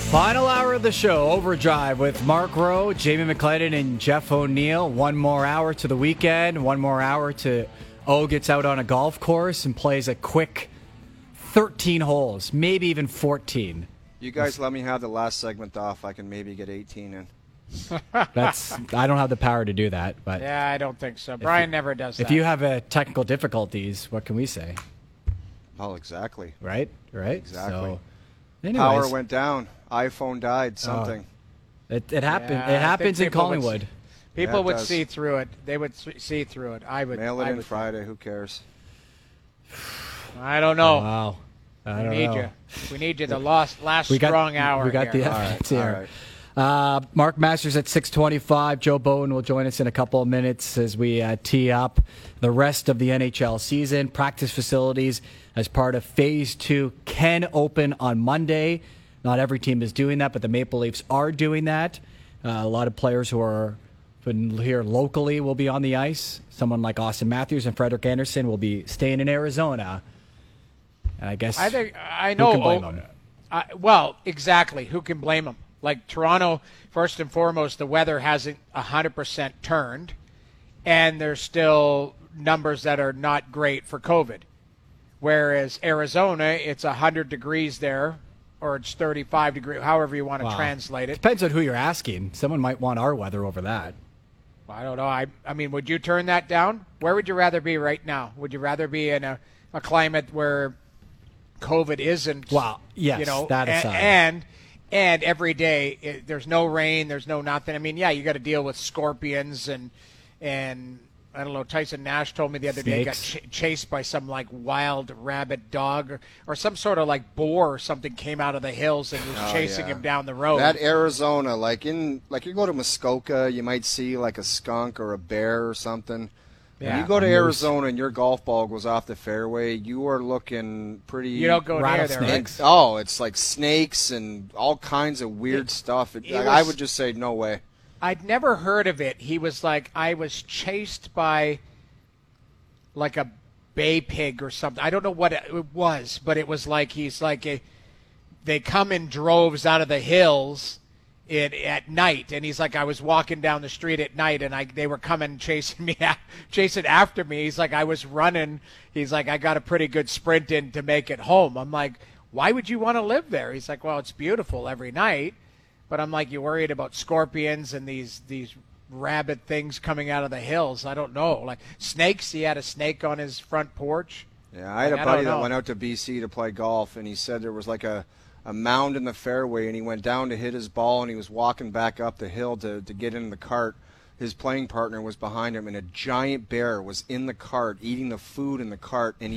Final hour of the show, Overdrive with Mark Rowe, Jamie McLennan, and Jeff O'Neill. One more hour to the weekend. One more hour to gets out on a golf course and plays a quick 13 holes, maybe even 14. You guys let me have the last segment off. I can maybe get 18 in. I don't have the power to do that. But yeah, I don't think so. Brian never does that. If you have technical difficulties, what can we say? Well, exactly. Right? Exactly. So, anyways. Power went down. iPhone died. Something. It happened. Yeah, it happens in Collingwood. People would see through it. They would see through it. I would mail it in Friday. Who cares? I don't know. Wow. We need you. We need you. The last strong hour. We got here. the evidence here. Right. Mark Masters at 6:25. Joe Bowen will join us in a couple of minutes as we tee up the rest of the NHL season. Practice facilities as part of Phase 2 can open on Monday. Not every team is doing that, but the Maple Leafs are doing that. A lot of players who are here locally will be on the ice. Someone like Austin Matthews and Frederik Andersen will be staying in Arizona. And I guess I know. Who can blame them? Well, exactly. Who can blame them? Like Toronto, first and foremost, the weather hasn't 100% turned, and there's still numbers that are not great for COVID. Whereas Arizona, it's 100 degrees there, or it's 35 degrees, however you want to translate it. Depends on who you're asking. Someone might want our weather over that. I don't know. I mean, would you turn that down? Where would you rather be right now? Would you rather be in a climate where COVID isn't? Well, yes, that aside. And every day there's no rain, there's no nothing. I mean, yeah, you got to deal with scorpions and I don't know. Tyson Nash told me the other day he got chased by some like wild rabid dog or some sort of like boar or something came out of the hills and was chasing him down the road. That Arizona, like you go to Muskoka, you might see like a skunk or a bear or something. Yeah. When you go to Arizona and your golf ball goes off the fairway, you are looking pretty. You don't go near there, right? Oh, it's like snakes and all kinds of weird stuff. I would just say no way. I'd never heard of it. He was like, I was chased by like a bay pig or something. I don't know what it was, but it was like they come in droves out of the hills at night, and he's like, I was walking down the street at night, and they were coming chasing after me. He's like, I was running. He's like, I got a pretty good sprint in to make it home. I'm like, why would you want to live there? He's like, well, it's beautiful every night. But I'm like, you worried about scorpions and these rabid things coming out of the hills? I don't know. Like snakes, he had a snake on his front porch. Yeah, I had a buddy that went out to BC to play golf, and he said there was like a mound in the fairway, and he went down to hit his ball, and he was walking back up the hill to get in the cart. His playing partner was behind him, and a giant bear was in the cart, eating the food in the cart, and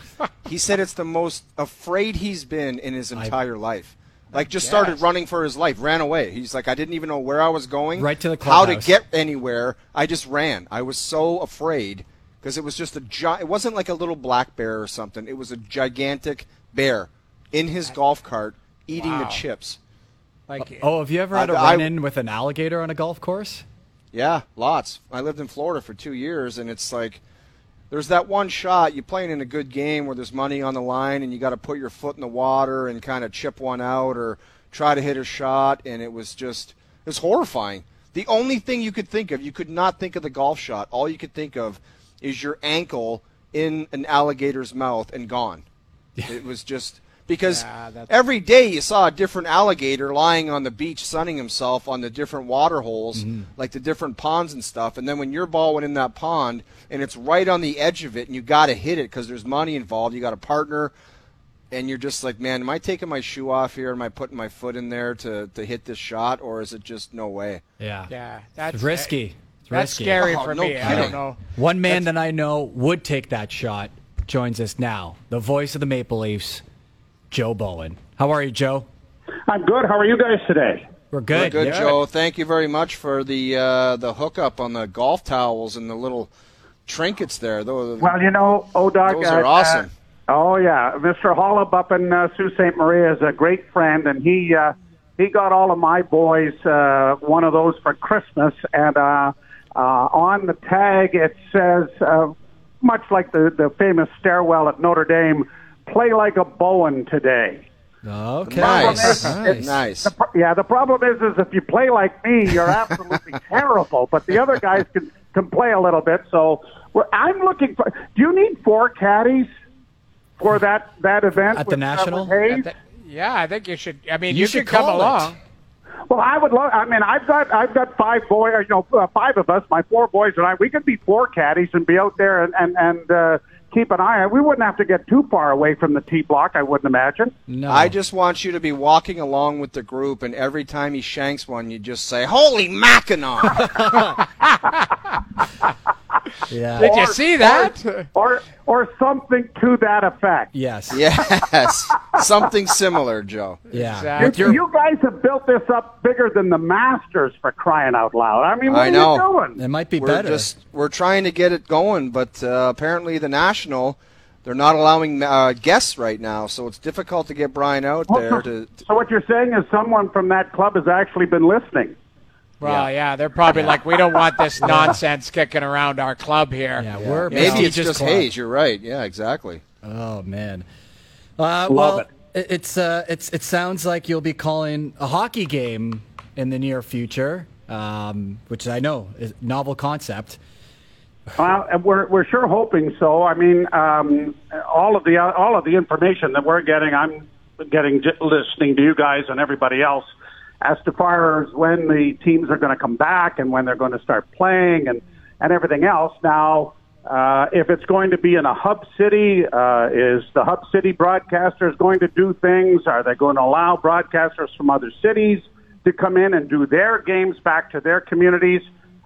he said it's the most afraid he's been in his entire life. Like, just started running for his life, ran away. He's like, I didn't even know where I was going, right to the clubhouse. How to get anywhere. I just ran. I was so afraid because it was just it wasn't like a little black bear or something. It was a gigantic bear in his golf cart eating the chips. Like, have you ever had a run-in with an alligator on a golf course? Yeah, lots. I lived in Florida for 2 years, and it's like, there's that one shot, you're playing in a good game where there's money on the line and you got to put your foot in the water and kind of chip one out or try to hit a shot, and it was horrifying. The only thing you could think of, you could not think of the golf shot. All you could think of is your ankle in an alligator's mouth and gone. It was just because every day you saw a different alligator lying on the beach sunning himself on the different water holes, like the different ponds and stuff. And then when your ball went in that pond and it's right on the edge of it and you got to hit it because there's money involved, you got a partner, and you're just like, man, am I taking my shoe off here? Am I putting my foot in there to hit this shot, or is it just no way? Yeah, that's risky. That's scary for me. Kidding. I don't know. One man that I know would take that shot joins us now, the voice of the Maple Leafs, Joe Bowen. How are you, Joe? I'm good. How are you guys today? We're good. We're good, Joe. Thank you very much for the hookup on the golf towels and the little trinkets there. Those Dog, those are awesome. Mr. Hollup up in Sault Ste. Marie is a great friend, and he got all of my boys one of those for Christmas, and on the tag it says, much like the famous stairwell at Notre Dame, play like a Bowen today. Okay. Nice. Nice. Nice. The problem is if you play like me, you're absolutely terrible. But the other guys can play a little bit. So I'm looking for. Do you need 4 caddies for that event at the National? Hayes? Yeah, I think you should. I mean, You you should should come call it. along. Well, I would love. I mean, I've got 5 boys. 5 of us. My 4 boys and I. We could be 4 caddies and be out there and keep an eye on. We wouldn't have to get too far away from the tee block, I wouldn't imagine. No. I just want you to be walking along with the group, and every time he shanks one, you just say, "Holy Mackinac!" Yeah. Did you see that? Or something to that effect. Yes. Yes, something similar, Joe. Yeah. Exactly. With your- You guys have built this up bigger than the Masters, for crying out loud. I mean, what I know. are you doing? it might be We're better. we're trying to get it going, but apparently the National, they're not allowing guests right now, so it's difficult to get Brian out there. So what you're saying is someone from that club has actually been listening. Well, yeah, they're probably like, we don't want this nonsense kicking around our club here. Yeah, we're Maybe it's prestigious just club. Hayes. You're right. Yeah, exactly. Oh man. Love it sounds like you'll be calling a hockey game in the near future, which I know is a novel concept. Well, we're sure hoping so. I mean, all of the information that we're getting, I'm getting listening to you guys and everybody else as to far as when the teams are going to come back and when they're going to start playing and everything else. Now, if it's going to be in a hub city, is the hub city broadcasters going to do things? Are they going to allow broadcasters from other cities to come in and do their games back to their communities?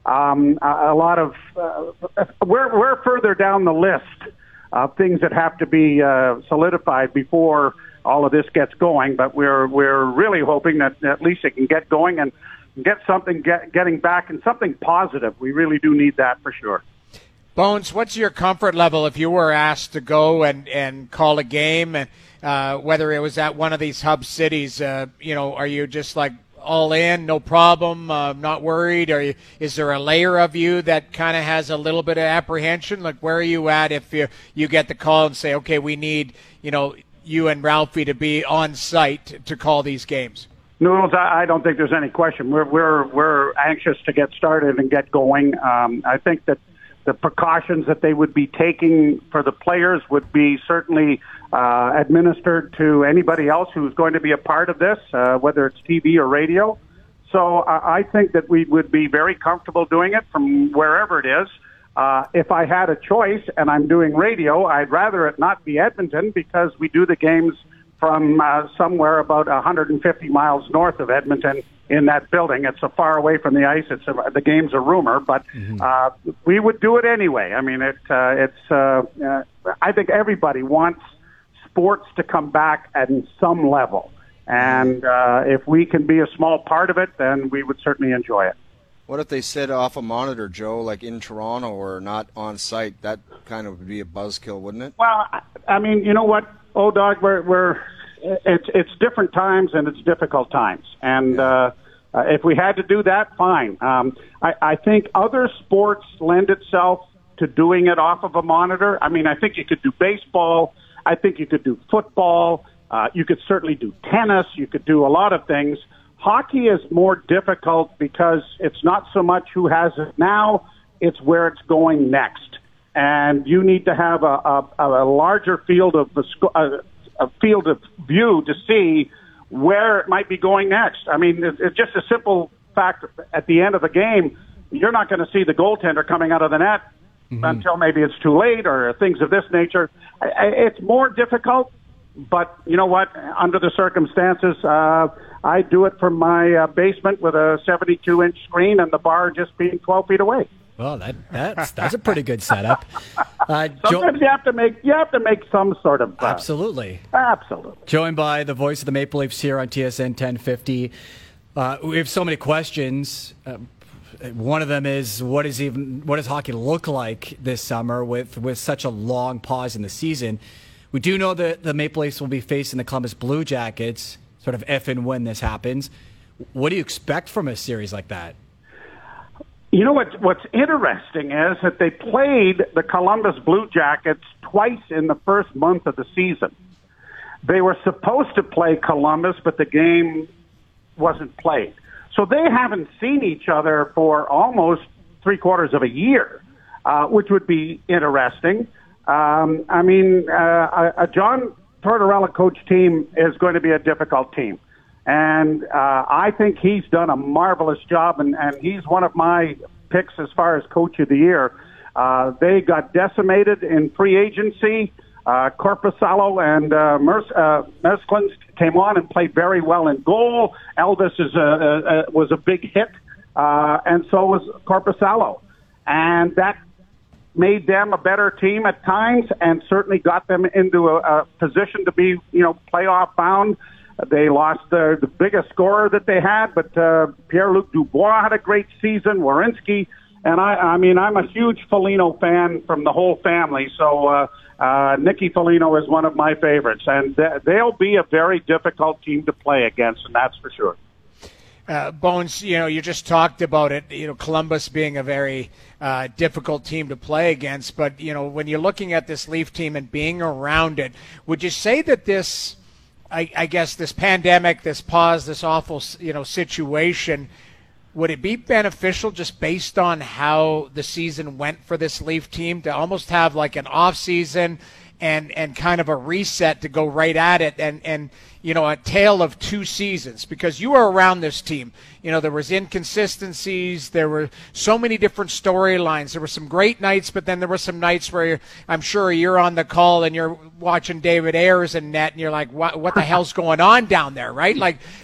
A lot of we're further down the list of things that have to be solidified before all of this gets going. But we're really hoping that at least it can get going and get something getting back and something positive. We really do need that for sure. Bones, what's your comfort level if you were asked to go and call a game, and whether it was at one of these hub cities? Are you just like all in, no problem, not worried? Or is there a layer of you that kind of has a little bit of apprehension? Like, where are you at if you get the call and say, okay, we need you and Ralphie to be on site to call these games? Noodles, I don't think there's any question. We're anxious to get started and get going. I think that the precautions that they would be taking for the players would be certainly administered to anybody else who's going to be a part of this, whether it's TV or radio. So I think that we would be very comfortable doing it from wherever it is. If I had a choice and I'm doing radio, I'd rather it not be Edmonton because we do the games from somewhere about 150 miles north of Edmonton in that building. It's so far away from the ice. The game's a rumor, but we would do it anyway. I mean, I think everybody wants sports to come back at some level. And if we can be a small part of it, then we would certainly enjoy it. What if they said off a monitor, Joe, like in Toronto or not on site? That kind of would be a buzzkill, wouldn't it? Well, I mean, you know what, Dog, it's different times and it's difficult times. And if we had to do that, fine. I think other sports lend itself to doing it off of a monitor. I mean, I think you could do baseball. I think you could do football. You could certainly do tennis. You could do a lot of things. Hockey is more difficult because it's not so much who has it now, it's where it's going next. And you need to have a larger field of view to see where it might be going next. I mean, it's just a simple fact. At the end of the game, you're not going to see the goaltender coming out of the net until maybe it's too late or things of this nature. It's more difficult, but you know what? Under the circumstances, I do it from my basement with a 72-inch screen and the bar just being 12 feet away. Well, that's a pretty good setup. Sometimes you have to make some sort of absolutely. Absolutely. Joined by the voice of the Maple Leafs here on TSN 1050. We have so many questions. One of them is what does hockey look like this summer with such a long pause in the season? We do know that the Maple Leafs will be facing the Columbus Blue Jackets, sort of if and when this happens. What do you expect from a series like that? You know what's interesting is that they played the Columbus Blue Jackets twice in the first month of the season. They were supposed to play Columbus, but the game wasn't played. So they haven't seen each other for almost 3/4 of a year, which would be interesting. A John Tortorella coach team is going to be a difficult team. And I think he's done a marvelous job, and he's one of my picks as far as coach of the year. They got decimated in free agency. Korpisalo and Mesklins came on and played very well in goal. Elvis was a big hit, and so was Korpisalo. And that made them a better team at times and certainly got them into a position to be, playoff bound. They lost the biggest scorer that they had, but Pierre-Luc Dubois had a great season, Werenski. And I'm a huge Foligno fan from the whole family, so Nicky Foligno is one of my favorites. And they'll be a very difficult team to play against, and that's for sure. Bones, you just talked about it, Columbus being a very difficult team to play against. But, when you're looking at this Leaf team and being around it, would you say that this, I guess, this pandemic, this pause, this awful, situation, would it be beneficial just based on how the season went for this Leaf team to almost have like an off season and kind of a reset to go right at it and a tale of two seasons? Because you were around this team. There was inconsistencies. There were so many different storylines. There were some great nights, but then there were some nights where I'm sure you're on the call and you're watching David Ayers and net and you're like, what the hell's going on down there, right?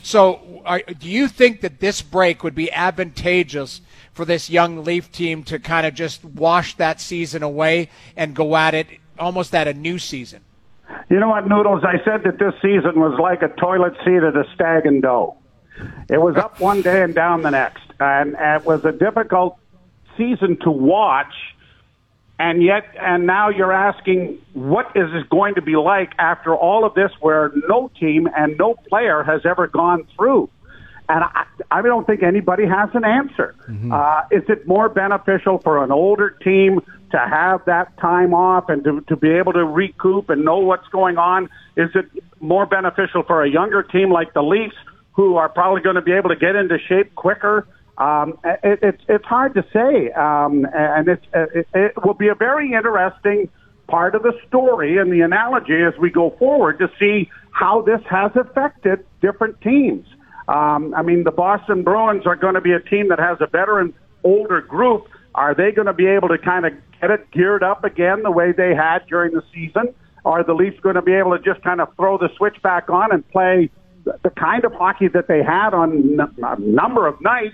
Do you think that this break would be advantageous for this young Leaf team to kind of just wash that season away and go at it almost at a new season? You know what, Noodles? I said that this season was like a toilet seat at a Stag and Doe. It was up one day and down the next. And it was a difficult season to watch. And now you're asking, what is it going to be like after all of this where no team and no player has ever gone through? And I don't think anybody has an answer. Mm-hmm. Is it more beneficial for an older team to have that time off and to be able to recoup and know what's going on? Is it more beneficial for a younger team like the Leafs, who are probably going to be able to get into shape quicker? It's hard to say, and it will be a very interesting part of the story and the analogy as we go forward to see how this has affected different teams. The Boston Bruins are going to be a team that has a veteran, older group. Are they going to be able to kind of get it geared up again the way they had during the season? Or are the Leafs going to be able to just kind of throw the switch back on and play the kind of hockey that they had on a number of nights?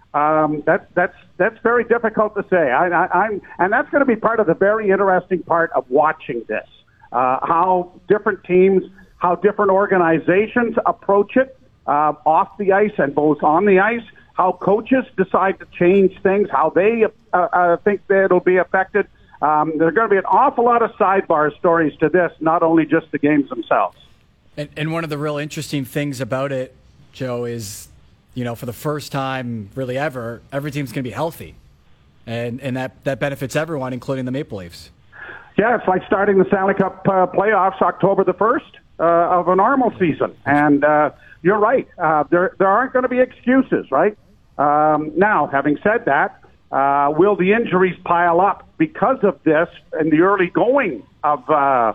That's very difficult to say. And that's going to be part of the very interesting part of watching this. How different teams, how different organizations approach it. Off the ice and both on the ice, how coaches decide to change things, how they think that it'll be affected. There's going to be an awful lot of sidebar stories to this, not only just the games themselves. And one of the real interesting things about it, Joe, is, for the first time really ever, every team's going to be healthy. And that benefits everyone, including the Maple Leafs. Yeah, it's like starting the Stanley Cup playoffs October the 1st of a normal season. And you're right. There aren't going to be excuses, right? Now, having said that, will the injuries pile up because of this in the early going of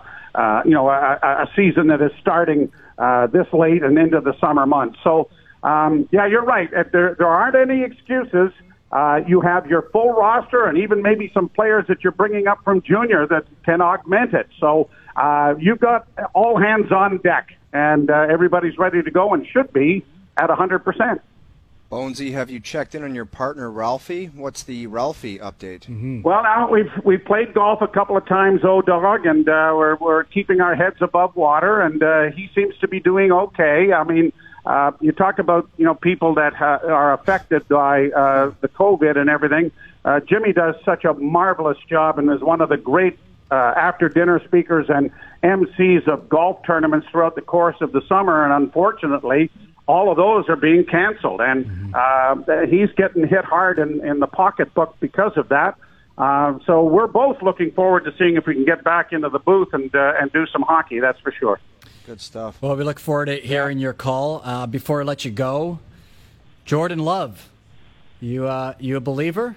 a season that is starting this late and into the summer months? So, you're right. There aren't any excuses. You have your full roster and even maybe some players that you're bringing up from junior that can augment it. So you've got all hands on deck. And everybody's ready to go and should be at 100%. Bonesy, have you checked in on your partner, Ralphie? What's the Ralphie update? Mm-hmm. Well, now we've played golf a couple of times, Dog, and we're keeping our heads above water, and he seems to be doing okay. You talk about, people that are affected by the COVID and everything. Jimmy does such a marvelous job and is one of the great after-dinner speakers and MCs of golf tournaments throughout the course of the summer, and unfortunately, all of those are being canceled, and he's getting hit hard in the pocketbook because of that. So we're both looking forward to seeing if we can get back into the booth and do some hockey, that's for sure. Good stuff. Well, we look forward to hearing your call. Before I let you go, Jordan Love, you a believer?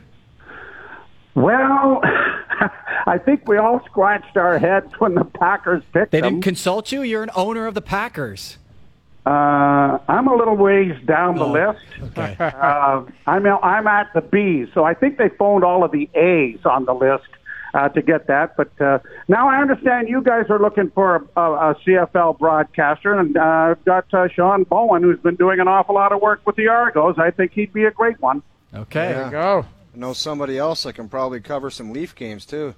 Well, I think we all scratched our heads when the Packers picked They him. didn't consult you? You're an owner of the Packers. I'm a little ways down the list. Okay. I'm at the B's, so I think they phoned all of the A's on the list to get that. But now I understand you guys are looking for a CFL broadcaster, and I've got Sean Bowen, who's been doing an awful lot of work with the Argos. I think he'd be a great one. Okay. Yeah. Go. I know somebody else that can probably cover some Leaf games, too.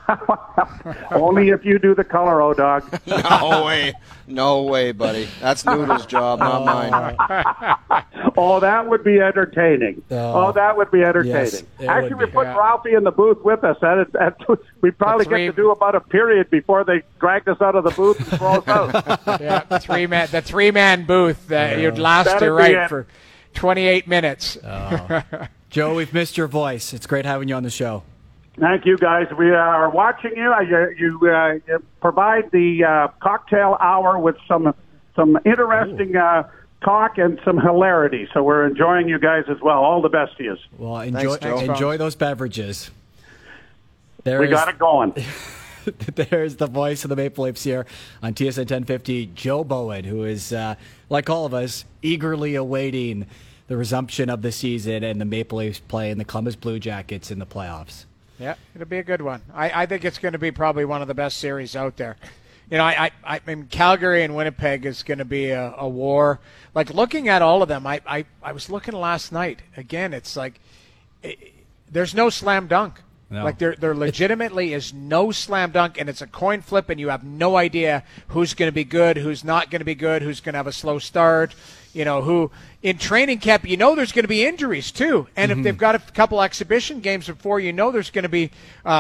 Only if you do the color, O-Dog. No way. No way, buddy. That's Noodle's job, not mine. Oh, that would be entertaining. That would be entertaining. Yes, it Actually, would we be. put Ralphie in the booth with us. We'd probably three- get to do about a period before they dragged us out of the booth and throw us out. Yeah, the three-man booth. You'd last That'd to be right it. for 28 minutes. Joe, we've missed your voice. It's great having you on the show. Thank you, guys. We are watching you. You provide the cocktail hour with some interesting talk and some hilarity. So we're enjoying you guys as well. All the best to you. Well, enjoy those beverages. We got it going. There's the voice of the Maple Leafs here on TSN 1050, Joe Bowen, who is, like all of us, eagerly awaiting the resumption of the season and the Maple Leafs playing the Columbus Blue Jackets in the playoffs. Yeah, it'll be a good one. I think it's going to be probably one of the best series out there. You know, I mean, Calgary and Winnipeg is going to be a war. Like, looking at all of them, I was looking last night. Again, it's like there's no slam dunk. No. Like, there legitimately is no slam dunk, and it's a coin flip, and you have no idea who's going to be good, who's not going to be good, who's going to have a slow start. You know, who in training camp, you know there's going to be injuries too. And if they've got a couple exhibition games before, you know there's going to be,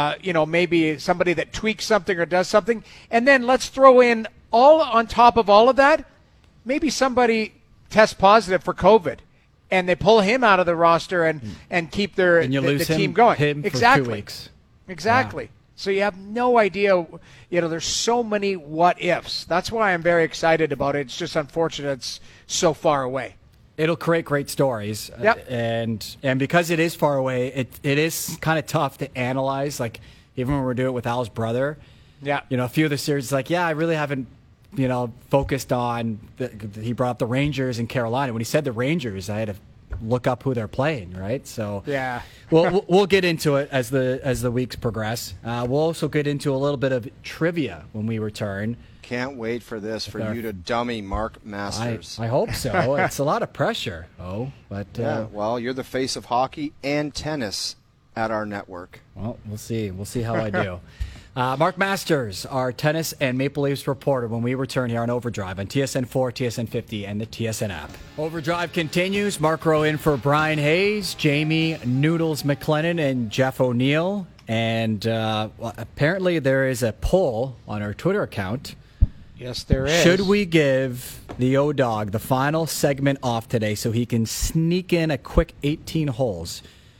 maybe somebody that tweaks something or does something. And then let's throw in all on top of all of that, maybe somebody tests positive for COVID. And they pull him out of the roster and keep the team going. Him exactly. for 2 weeks. Exactly. Yeah. So you have no idea. You know, there's so many what ifs. That's why I'm very excited about it. It's just unfortunate it's so far away. It'll create great stories. Yep. And because it is far away, it is kind of tough to analyze. Like, even when we're doing it with Al's brother, Yeah. you know, a few of the series, like, I really haven't, focused on, he brought up the Rangers and Carolina. When he said the Rangers, I had to look up who they're playing, right? So Yeah. we'll get into it as the weeks progress. We'll also get into a little bit of trivia when we return. Can't wait for this, for you to dummy Mark Masters. I hope so. It's a lot of pressure. But Yeah, well, you're the face of hockey and tennis at our network. well, we'll see. We'll see how I do. Mark Masters, our tennis and Maple Leafs reporter, when we return here on Overdrive on TSN 4, TSN 50, and the TSN app. Overdrive continues. Mark Rowe in for Brian Hayes, Jamie Noodles McLennan, and Jeff O'Neill. And apparently there is a poll on our Twitter account. Yes, there is. Should we give the O-Dog the final segment off today so he can sneak in a quick 18 holes?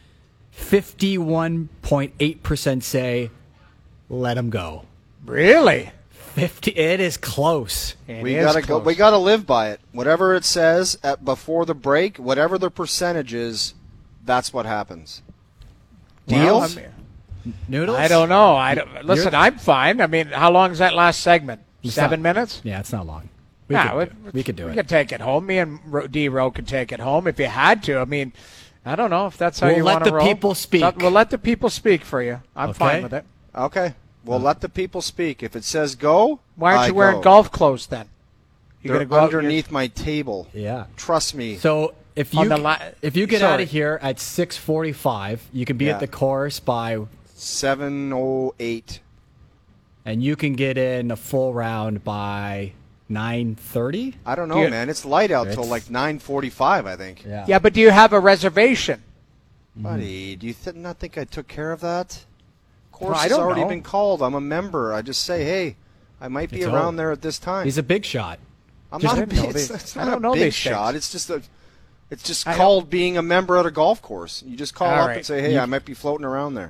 51.8% say let him go. Really? 50. It is close. We gotta go. We gotta live by it. Whatever it says before the break, whatever the percentage is, that's what happens. Deals? Noodles? I don't know. Listen, I'm fine. I mean, how long is that last segment? It's 7 not- minutes? Yeah, it's not long. We could do We it. could take it home. Me and D-Row could take it home if you had to. I mean, I don't know if that's how We'll you let want to the roll. people speak. We'll let the people speak for you. I'm Okay. fine with it. Okay. Well, let the people speak. If it says go, Why aren't I you wearing go. golf clothes then? They're gonna go out underneath my table. Yeah. Trust me. So if On you the if you get Sorry. out of here at 6:45, you can be Yeah. at the course by 7:08. and you can get in a full round by 9:30. I don't know, You- man. It's light out till It's- like 9:45, I think. Yeah, but do you have a reservation? Buddy, do you not think I took care of that? Course Well, I has don't already know. been called. I'm a member. I just say, hey, I might be It's around all- there at this time. He's a big shot. I'm Just not a didn't know big. these- It's I not don't a know big these shot. things. It's just I called being a member at a golf course. You just call All up right. and say, hey, I might be floating around there.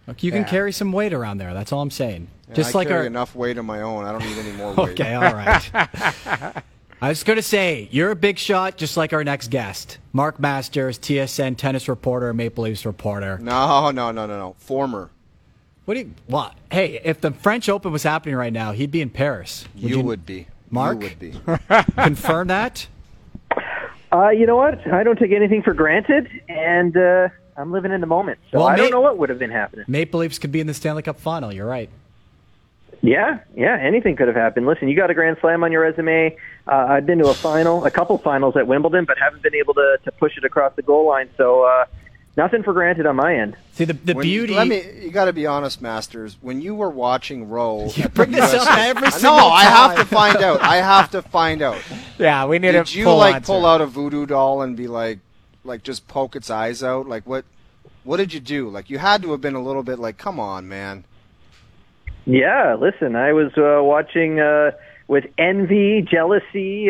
Look, you can carry some weight around there. That's all I'm saying. I carry enough weight of my own. I don't need any more weight. Okay, all right. I was going to say, you're a big shot, just like our next guest, Mark Masters, TSN tennis reporter, Maple Leafs reporter. No. Former. What? Hey, if the French Open was happening right now, he'd be in Paris. You would be. Mark? You would be. Confirm that? You know what? I don't take anything for granted, and I'm living in the moment. So I don't know what would have been happening. Maple Leafs could be in the Stanley Cup final. You're right. Yeah, anything could have happened. Listen, you got a Grand Slam on your resume. I've been to a couple finals at Wimbledon, but haven't been able to push it across the goal line. So nothing for granted on my end. See, the beauty... You got to be honest, Masters. When you were watching Roe... You bring this up every single No, time. I have to find out. Yeah, we need Did to you, pull out a voodoo doll and be like just poke its eyes out? Like, what did you do? Like, you had to have been a little bit like, come on, man. Yeah, listen, I was watching with envy, jealousy,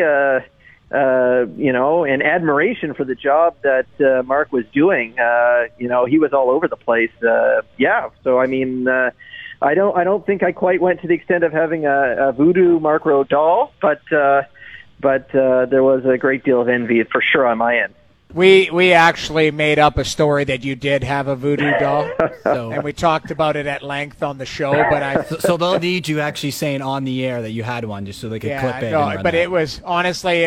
and admiration for the job that Mark was doing. He was all over the place. So I mean, I don't think I quite went to the extent of having a voodoo Mark Rowe doll, but there was a great deal of envy for sure on my end. We actually made up a story that you did have a voodoo doll, and we talked about it at length on the show. But so they'll need you actually saying on the air that you had one, just so they could clip it. No, but it was honestly,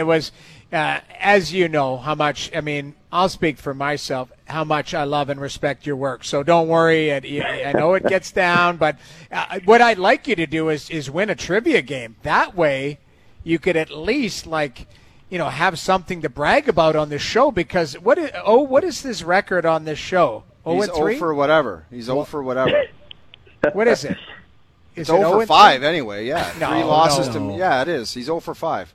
as you know how much. I mean, I'll speak for myself. How much I love and respect your work. So don't worry. I know it gets down, but what I'd like you to do is win a trivia game. That way, you could at least have something to brag about on this show, because what is this record on this show? He's 0 for whatever. He's 0 for whatever. What is it? It's 0 for 5 anyway, yeah. No, 3 losses no. to... Yeah, it is. He's 0 for 5.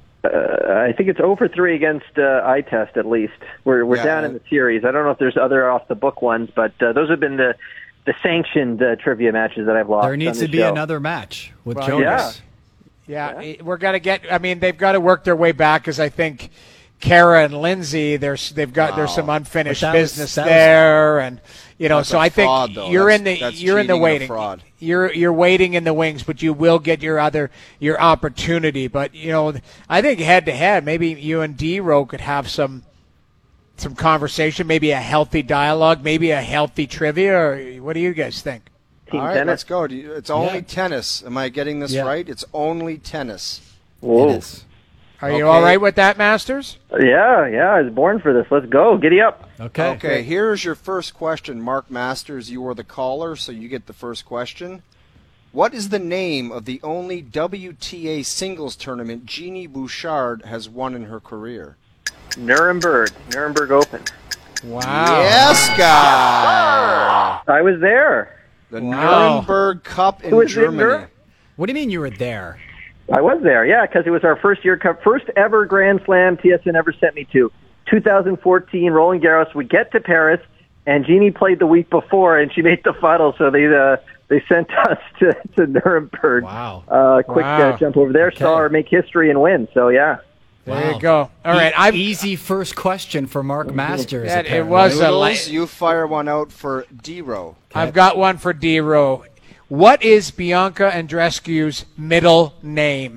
I think it's 0 for 3 against iTest, at least. We're down in the series. I don't know if there's other off-the-book ones, but those have been the sanctioned trivia matches that I've lost. There needs to be another match with Jonas. Yeah, we're gonna get. I mean, they've got to work their way back, because I think Kara and Lindsay, there's some unfinished business there, and so I think you're in the waiting. You're waiting in the wings, but you will get your opportunity. But I think head to head, maybe you and D-Row could have some conversation, maybe a healthy dialogue, maybe a healthy trivia. Or what do you guys think? All right, let's go. It's only tennis. Am I getting this right? It's only tennis. Whoa. Are you all right with that, Masters? Yeah, I was born for this. Let's go. Giddy up. Okay, here's your first question, Mark Masters. You are the caller, so you get the first question. What is the name of the only WTA singles tournament Jeannie Bouchard has won in her career? Nuremberg Open. Wow. Yes, guy. I was there. The Nuremberg Cup in Germany. What do you mean you were there? I was there, yeah, because it was our first ever Grand Slam TSN ever sent me to. 2014, Roland Garros. We get to Paris, and Jeannie played the week before, and she made the final, so they sent us to Nuremberg. Wow. Quick jump over there, saw her make history and win, so yeah. There you go. All right, easy first question for Mark Masters. It was you fire one out for D-Row. I've got one for D-Row. What is Bianca Andreescu's middle name?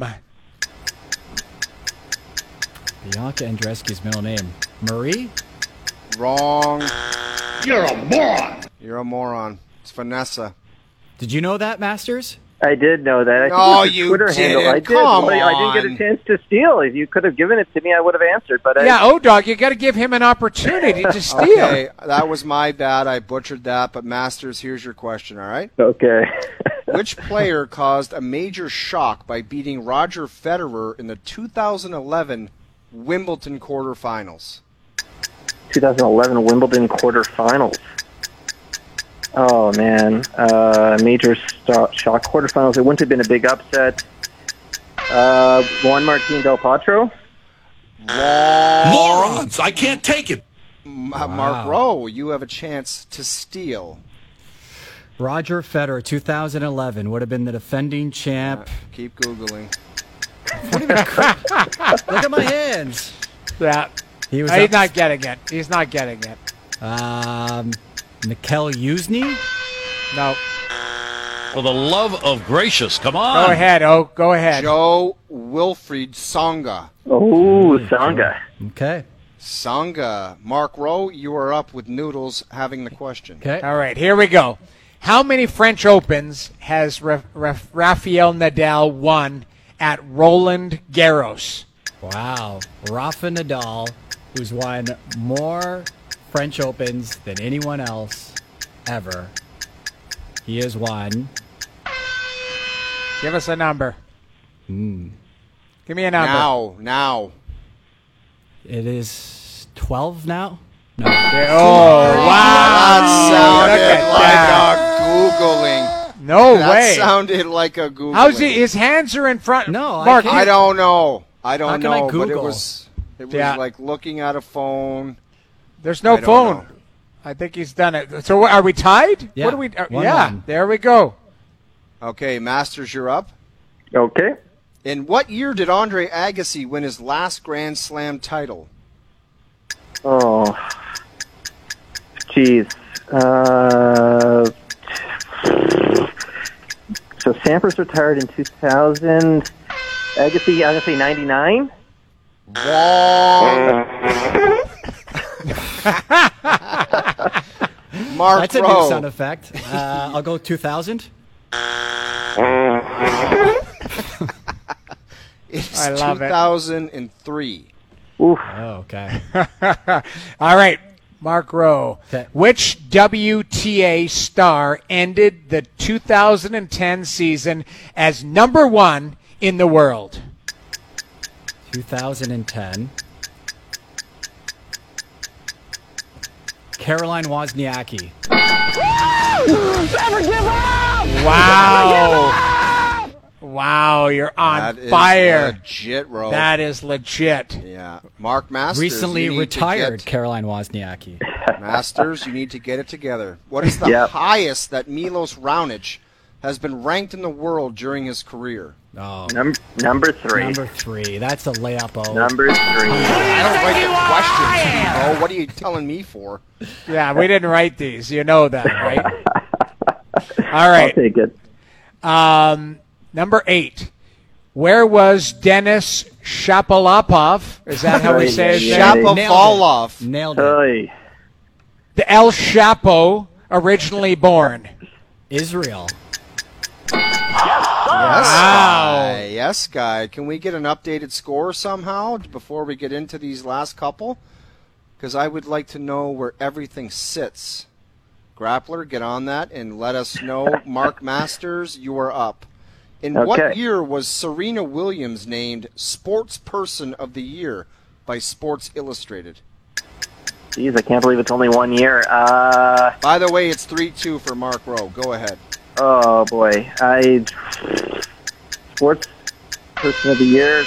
Bianca Andreescu's middle name. Marie? Wrong. You're a moron. You're a moron. It's Vanessa. Did you know that, Masters? I did know that. No, you Twitter didn't. Handle. I did. Come on. I didn't get a chance to steal. If you could have given it to me, I would have answered. But O-Dog, you got to give him an opportunity to steal. Okay, that was my bad. I butchered that. But Masters, here's your question. All right. Okay. Which player caused a major shock by beating Roger Federer in the 2011 Wimbledon quarterfinals? 2011 Wimbledon quarterfinals. Oh, man. Major shock quarterfinals. It wouldn't have been a big upset. Juan Martín del Potro? Morons! I can't take it. Mark Rowe, you have a chance to steal. Roger Federer, 2011, would have been the defending champ. Keep Googling. Look at my hands. Yeah. He's not getting it. He's not getting it. Mikkel Yuzny? No. For the love of gracious, come on. Go ahead, Oh. Go ahead. Joe Wilfried Songa. Oh, Sangha. Okay. Songa. Mark Rowe, you are up with Noodles having the question. Okay. All right, here we go. How many French Opens has Rafael Nadal won at Roland Garros? Wow. Rafa Nadal, who's won more French Opens than anyone else ever. He has won. Give us a number. Give me a number. Now. It is 12 now? No. Oh, wow. That sounded like a Googling. No That way. sounded like a Googling. How's he? His hands are in front. No, I Mark. can't. I don't know. How can I but it Google? was Yeah. like looking at a phone. There's no I don't phone. know. I think he's done it. So are we tied? Yeah. What do we? 1-1. There we go. Okay, Masters, you're up. Okay. In what year did Andre Agassi win his last Grand Slam title? Oh, jeez. So Sampras retired in 2000. Agassi, I'm going to say 99. Wrong. Mark That's a Rowe. new sound effect. I'll go 2000. It's I love it. 2003. Oof. Oh, okay. All right, Mark Rowe. Okay. Which WTA star ended the 2010 season as number one in the world? 2010. Caroline Wozniacki. Wow. Wow, you're on That is fire. legit, Rowe. That is legit. Yeah. Mark Masters. Recently you need retired to Caroline Wozniacki. get- Masters, you need to get it together. What is the Yep. highest that Milos Raonic has been ranked in the world during his career? Oh, Number 3. number 3. That's a layup. Oh. Number 3. I don't write the questions, bro. What are you telling me for? Yeah, we didn't write these. You know that, right? All I'll right. take it. Number 8. Where was Denis Shapovalov? Is that how we say his Yeah, name? yeah. Shapovalov. Nailed it. Oy. The El Chapo, originally born. Israel. Yes, Wow. guy. Yes, guy. Can we get an updated score somehow before we get into these last couple? Because I would like to know where everything sits. Grappler, get on that and let us know. Mark Masters, you are up. In what Okay. year was Serena Williams named Sports Person of the Year by Sports Illustrated? Jeez, I can't believe it's only 1 year. By the way, it's 3-2 for Mark Rowe. Go ahead. Oh, boy. Sports Person of the Year,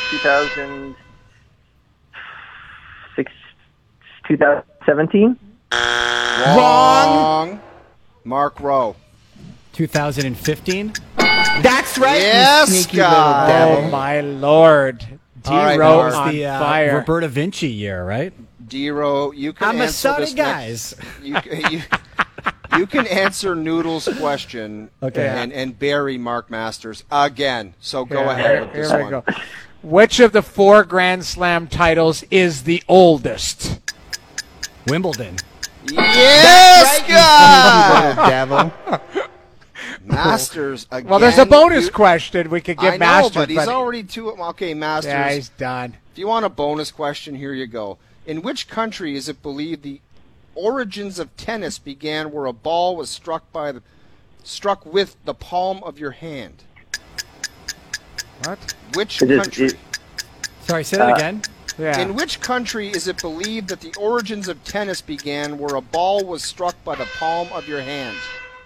2017? Wrong. Mark Rowe. 2015. That's right, Yes, you sneaky guy. little Oh, devil. my Lord. All right, D-Row Mark. on The fire. Roberta Vinci year, right? D-Row, you can I'm a answer sorry, this guys. You can answer Noodle's question Okay. and bury Mark Masters again. So go Yeah, ahead with this here we one. go. Which of the 4 Grand Slam titles is the oldest? Wimbledon. Yes, guy! Little devil. Masters again. Well, there's a bonus question we could give I know, Masters. but he's already two. Okay, Masters. Yeah, he's done. If you want a bonus question, here you go. In which country is it believed the origins of tennis began where a ball was struck with the palm of your hand? What? Which It is- country? Sorry, say that again. Yeah. In which country is it believed that the origins of tennis began where a ball was struck by the palm of your hand?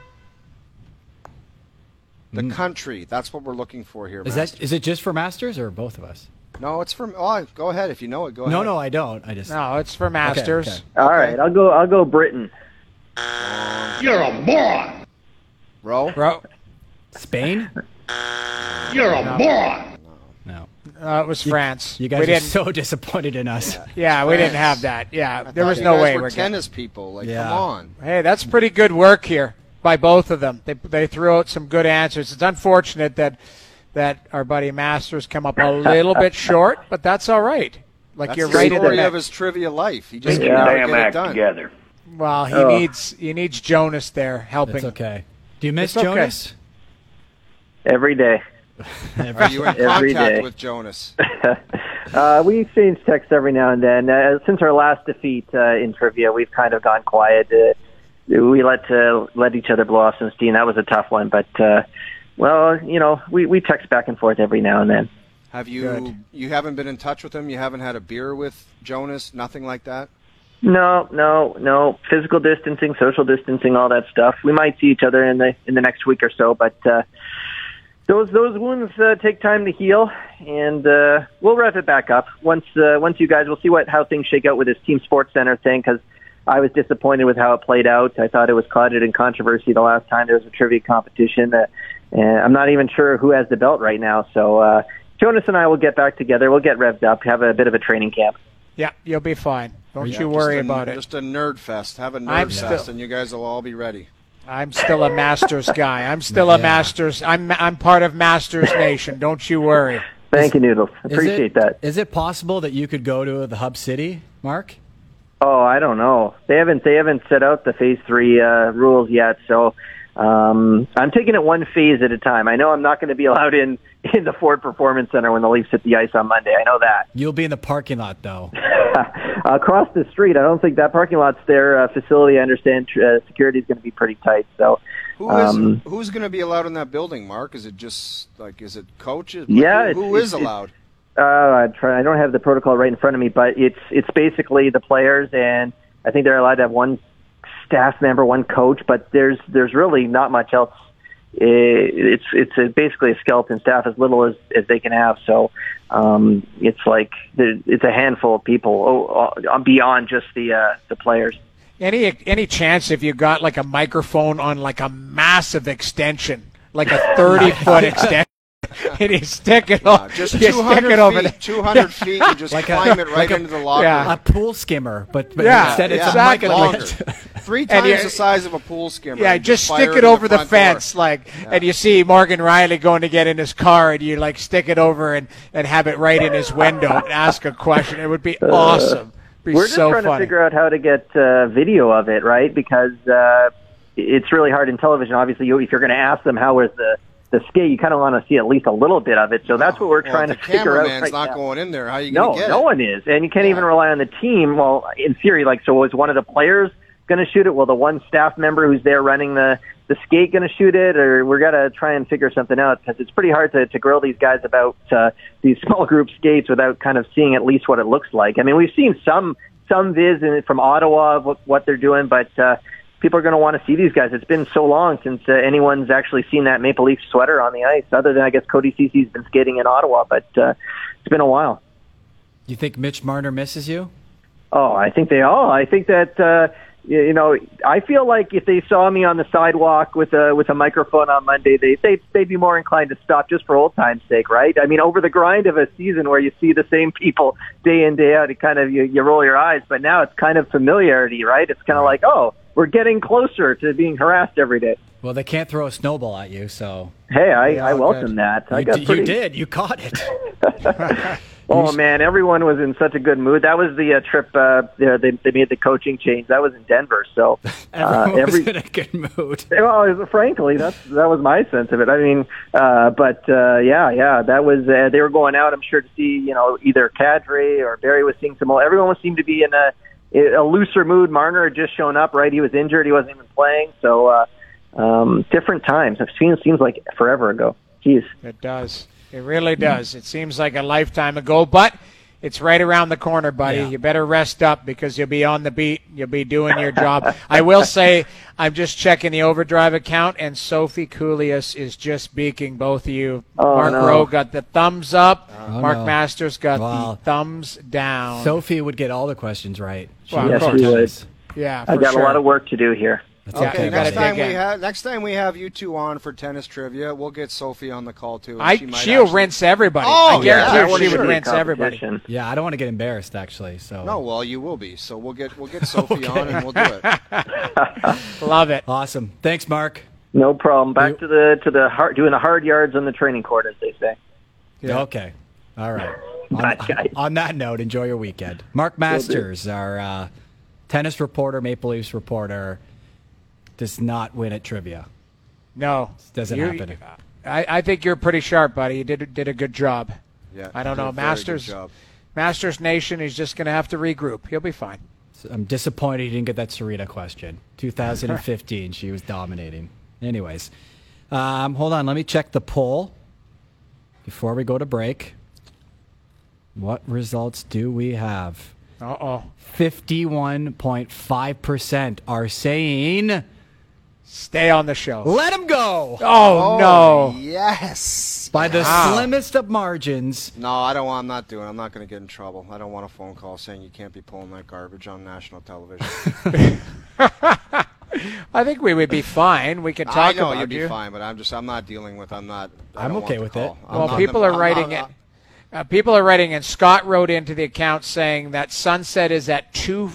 The country. That's what we're looking for here. Is it just for Masters or both of us? No, it's from. Oh, go ahead if you know it. Go ahead. No, I don't. I just. No, it's for Masters. okay. All right, I'll go Britain. You're a moron. Row. Bro, Spain? You're a moron. No. it was France. You we guys are didn't. so disappointed in us. Yeah, we didn't have that. Yeah, there was You no guys way were we're getting. tennis people. Like, Yeah. come on. Hey, that's pretty good work here. by both of them. They threw out some good answers. It's unfortunate that our buddy Masters come up a little bit short, but that's all right. That's you're the right in story the of his trivia life. He just Get your can't damn get it act done. together. Well, he needs Jonas there helping. It's okay. Do you miss It's okay. Jonas? Every day. Are you in Every contact day. with Jonas? We exchange texts every now and then. Since our last defeat in trivia, we've kind of gone quiet. We let each other blow off some steam. That was a tough one, but we text back and forth every now and then. Have you haven't been in touch with him? You haven't had a beer with Jonas? Nothing like that? No. Physical distancing, social distancing, all that stuff. We might see each other in the next week or so, but those wounds take time to heal, and we'll rev it back up once you guys. We'll see how things shake out with this Team Sports Center thing, because I was disappointed with how it played out. I thought it was clouded in controversy the last time there was a trivia competition. I'm not even sure who has the belt right now. So Jonas and I will get back together. We'll get revved up, have a bit of a training camp. Yeah, you'll be fine. Don't you worry about it. Just a nerd fest. Have a nerd fest, and you guys will all be ready. I'm still a Masters guy. I'm still a Masters. I'm part of Masters Nation. Don't you worry. Thank you, Noodles. Appreciate that. Is it possible that you could go to the Hub City, Mark? Oh, I don't know. They haven't set out the Phase 3 rules yet, so I'm taking it one phase at a time. I know I'm not going to be allowed in the Ford Performance Center when the Leafs hit the ice on Monday. I know that. You'll be in the parking lot, though. Across the street. I don't think that parking lot's their facility. I understand security is going to be pretty tight. So, who's going to be allowed in that building, Mark? Is it just is it coaches? Yeah, who is allowed? I don't have the protocol right in front of me, but it's basically the players, and I think they're allowed to have one staff member, one coach, but there's really not much else. It's basically a skeleton staff, as little as they can have. So it's a handful of people beyond just the players. Any chance if you got like a microphone on like a massive extension, like a 30-foot extension? And you stick it over. Just 200 feet. 200 feet. You just climb it right into the locker. A pool skimmer, but Yeah, instead it's exactly. a longer. microphone. 3 times the size of a pool skimmer. Yeah, and just fire stick it over the front fence, door. and you see Morgan Riley going to get in his car, and you stick it over and have it right in his window and ask a question. It would be awesome. We're just trying to figure out how to get video of it, right? Because it's really hard in television. Obviously, if you're going to ask them how was the skate, you kind of want to see at least a little bit of it. So that's what we're trying to figure out. The cameraman's not going in there. How are you No, going to get it? no one is, and you can't even rely on the team. Well, in theory, so was one of the players going to shoot it? Will the one staff member who's there running the skate going to shoot it? Or we're going to try and figure something out, because it's pretty hard to grill these guys about these small group skates without kind of seeing at least what it looks like. I mean, we've seen some viz from Ottawa of what they're doing, but people are going to want to see these guys. It's been so long since anyone's actually seen that Maple Leaf sweater on the ice, other than I guess Cody Cece's been skating in Ottawa, but it's been a while. You think Mitch Marner misses you? Oh, I think they all. I think that I feel like if they saw me on the sidewalk with a microphone on Monday, they'd be more inclined to stop just for old time's sake, right? I mean, over the grind of a season where you see the same people day in, day out, it kind of you roll your eyes. But now it's kind of familiarity, right? It's kind of like, oh, we're getting closer to being harassed every day. Well, they can't throw a snowball at you, so. Hey, I welcome that. You did. You caught it. Oh, man, everyone was in such a good mood. That was the trip. They made the coaching change. That was in Denver. So everyone was in a good mood. Well, frankly, that was my sense of it. I mean, that was. They were going out, I'm sure, to see either Kadri or Barry was seeing some. Everyone seemed to be in a looser mood. Marner had just shown up, right? He was injured. He wasn't even playing. So different times. It seems like forever ago. Jeez. It does. It really does. It seems like a lifetime ago, but it's right around the corner, buddy. Yeah. You better rest up, because you'll be on the beat. You'll be doing your job. I will say, I'm just checking the Overdrive account, and Sophie Coolius is just beaking both of you. Mark Rowe got the thumbs up. Mark Masters got the thumbs down. Sophie would get all the questions right. Well, yes, we would. Yeah, I got a lot of work to do here. Okay, buddy. next time we have you two on for tennis trivia, we'll get Sophie on the call too. She'll rinse everybody. Oh, I guarantee yeah. she would Really rinse everybody. competition. Yeah, I don't want to get embarrassed actually. So No, well, you will be. So we'll get Sophie on and we'll do it. Love it. awesome. Thanks, Mark. No problem. Back to the hard, doing the hard yards on the training court, as they say. Okay. All right. Bye, guys. On that note, enjoy your weekend. Mark Masters, our tennis reporter, Maple Leafs reporter, does not win at trivia. No. Doesn't happen. I think you're pretty sharp, buddy. You did a good job. Yeah, I don't you did know. a very good Masters job. Masters Nation is just going to have to regroup. He'll be fine. I'm disappointed he didn't get that Serena question. 2015, she was dominating. Anyways, hold on. Let me check the poll before we go to break. What results do we have? 51.5% are saying Stay on the show. let him go Oh, no. Yes. by the Wow. slimmest of margins. No, I don't. I'm not doing. I'm not going to get in trouble. I don't want a phone call saying you can't be pulling that garbage on national television. I think we would be fine. We could talk I know about you'd be you. fine, but I'm not dealing with. I'm I'm don't okay want with the it. call. I'm Well, not people the- are I'm writing not- it. People are writing, and Scott wrote into the account saying that sunset is at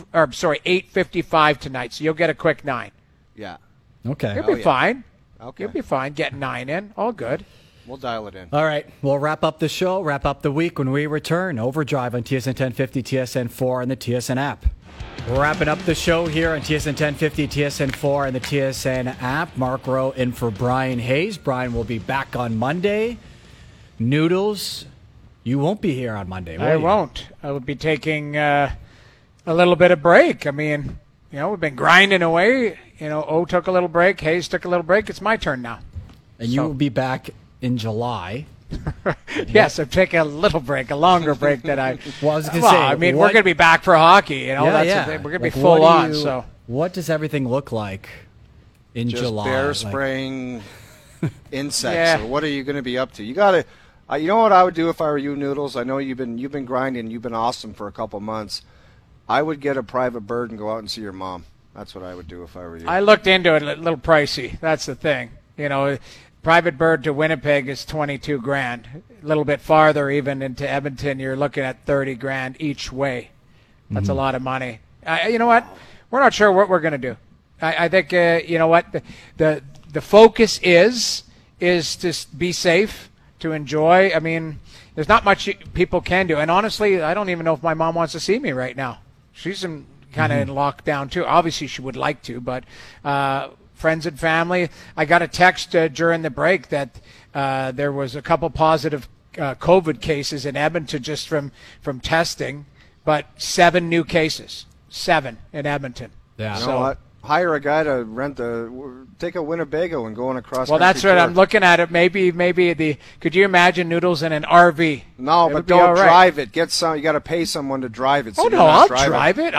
8:55 tonight. So you'll get a quick 9. Yeah. Okay. You'll be yeah. fine. Okay. You'll be fine. Getting 9 in, all good. We'll dial it in. All right. We'll wrap up the show, wrap up the week when we return. Overdrive on TSN 1050, TSN 4, and the TSN app. We're wrapping up the show here on TSN 1050, TSN 4, and the TSN app. Mark Rowe in for Brian Hayes. Brian will be back on Monday. Noodles, you won't be here on Monday, will I you? won't. I will be taking a little bit of break. I mean, we've been grinding away. O took a little break. Hayes took a little break. It's my turn now. And you will be back in July. Yes, I'm taking a little break, a longer break than I. Well, I was going to Well, say, I mean, what- we're going to be back for hockey. Yeah, That's yeah. the thing. We're going to Like, be full what on. do you- So what does everything look like in Just July? bear Like- spraying insects. Yeah. Or what are you going to be up to? You got to. You know what I would do if I were you, Noodles? I know you've been grinding. You've been awesome for a couple months. I would get a private bird and go out and see your mom. That's what I would do if I were you. I looked into it. A little pricey. That's the thing. Private bird to Winnipeg is $22,000. A little bit farther, even into Edmonton, you're looking at $30,000 each way. That's a lot of money. You know what? We're not sure what we're going to do. I think you know what the focus is to be safe, to enjoy. I mean, there's not much people can do. And honestly, I don't even know if my mom wants to see me right now. She's kind of in lockdown too. Obviously, she would like to, but friends and family. I got a text during the break that there was a couple positive COVID cases in Edmonton just from testing, but 7 new cases. 7 in Edmonton. Yeah. You know what? Hire a guy to take a Winnebago and go on a cross. Well, that's what I'm looking at. It maybe could you imagine Noodles in an RV? No, It but would be all don't right. drive it. Get some. You got to pay someone to drive it. So Oh you're no, not I'll driving. drive it.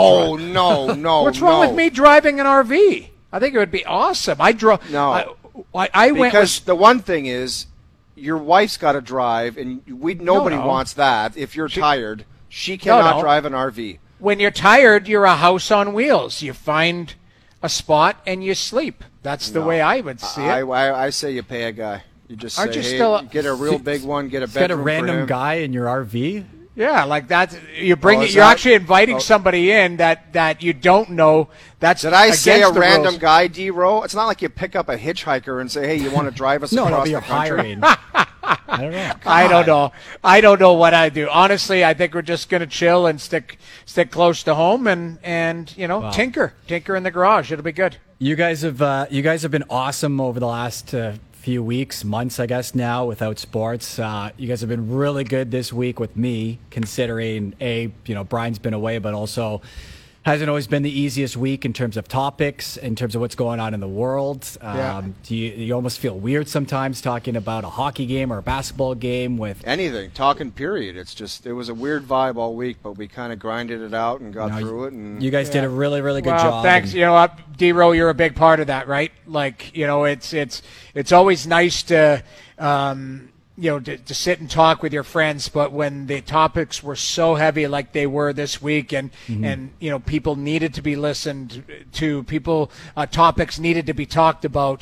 No. What's wrong with me driving an RV? I think it would be awesome. I drove. No. I went Because with. the one thing is, your wife's got to drive, and nobody No. wants that. If you're tired, she cannot No. drive an RV. When you're tired, you're a house on wheels. You find a spot and you sleep. That's the way I would see it. I say you pay a guy. You just Aren't say, you hey, still- get a real big one, get a Got a bedroom for random him. guy in your RV? Yeah, like that. You bring Oh, it. is You're that- actually inviting oh. somebody in that you don't know. That's Did I say a against the random rules. guy, D-Row? It's not like you pick up a hitchhiker and say, hey, you want to drive us No, across you're the country? hiring. I don't know. I don't know. I don't know what I do. Honestly, I think we're just going to chill and stick close to home and tinker in the garage. It'll be good. You guys have been awesome over the last few weeks, months, I guess now without sports. You guys have been really good this week with me, considering Brian's been away, but also hasn't always been the easiest week in terms of topics, in terms of what's going on in the world. Yeah. Do you almost feel weird sometimes talking about a hockey game or a basketball game with Anything, talking period. It was a weird vibe all week, but we kind of grinded it out and got through it. And you guys did a really, really good Well, job. thanks. and- You know what, D-Row, you're a big part of that, right? Like, it's always nice to, to sit and talk with your friends, but when the topics were so heavy like they were this week, and people needed to be listened to, topics needed to be talked about,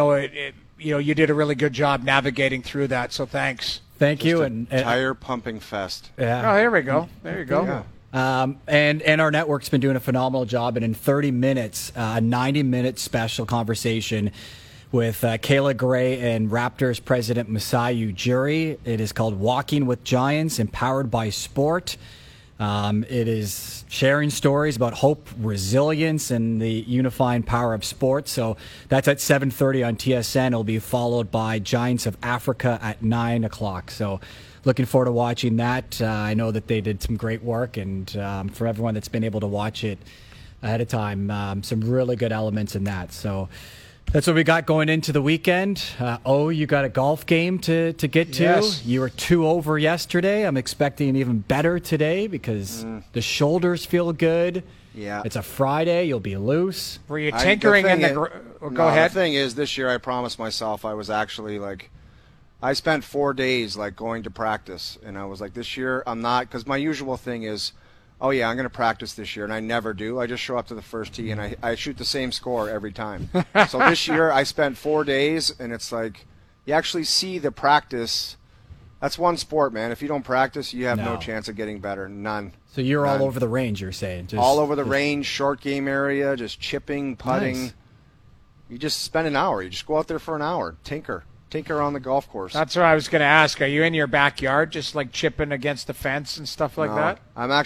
you did a really good job navigating through that. So thanks. Thank you. And tire pumping fest. Yeah. Oh, there we go. There you go. Yeah. And our network's been doing a phenomenal job. And in 30 minutes, a 90-minute special conversation with Kayla Gray and Raptors president Masai Ujiri. It is called Walking with Giants, Empowered by Sport. It is sharing stories about hope, resilience, and the unifying power of sports. So that's at 7:30 on TSN. It'll be followed by Giants of Africa at 9 o'clock. So looking forward to watching that. I know that they did some great work, and for everyone that's been able to watch it ahead of time, some really good elements in that. So that's what we got going into the weekend. You got a golf game to get to. Yes. You were 2 over yesterday. I'm expecting even better today because the shoulders feel good. Yeah. It's a Friday. You'll be loose. Were you tinkering in the... Go ahead. The thing is, this year I promised myself I was actually I spent 4 days going to practice, and I was like, this year I'm not, because my usual thing is, oh yeah, I'm going to practice this year, and I never do. I just show up to the first tee, and I shoot the same score every time. So this year I spent 4 days, and it's like you actually see the practice. That's one sport, man. If you don't practice, you have no chance of getting better. None. So you're all over the range, you're saying? All over the range, short game area, just chipping, putting. Nice. You just spend an hour. You just go out there for an hour, tinker on the golf course. That's what I was going to ask. Are you in your backyard just chipping against the fence and stuff like that?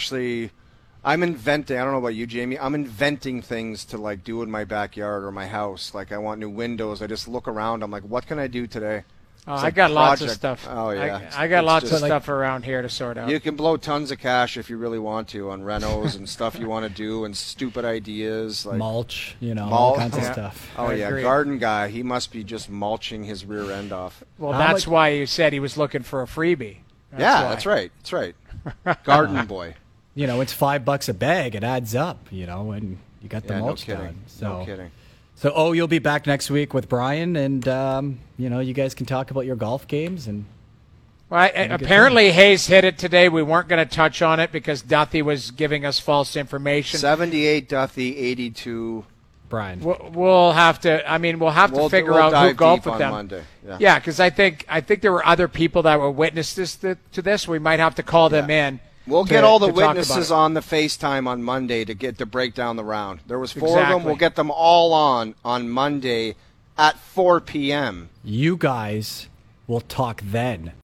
I'm inventing. I don't know about you, Jamie. I'm inventing things to do in my backyard or my house. I want new windows. I just look around. I'm like, what can I do today? Oh, I got lots of stuff. Oh, yeah. I got lots of stuff around here to sort out. You can blow tons of cash if you really want to on renos and stuff you want to do and stupid ideas. Mulch, all kinds of stuff. Oh, yeah. Garden guy, he must be just mulching his rear end off. Well, that's why you said he was looking for a freebie. That's right. That's right. Garden boy. It's $5 a bag. It adds up, and you got the mulch done. No kidding. So, you'll be back next week with Brian, and you guys can talk about your golf games. And apparently Hayes hit it today. We weren't going to touch on it because Duthie was giving us false information. 78 Duthie, 82 Brian. We'll have to. We'll figure out who golfed with them. Monday. Yeah, because I think there were other people that were witnesses to this. We might have to call them in. We'll get all the witnesses on the FaceTime on Monday to break down the round. There was 4 of them. We'll get them all on Monday at 4 p.m. You guys will talk then.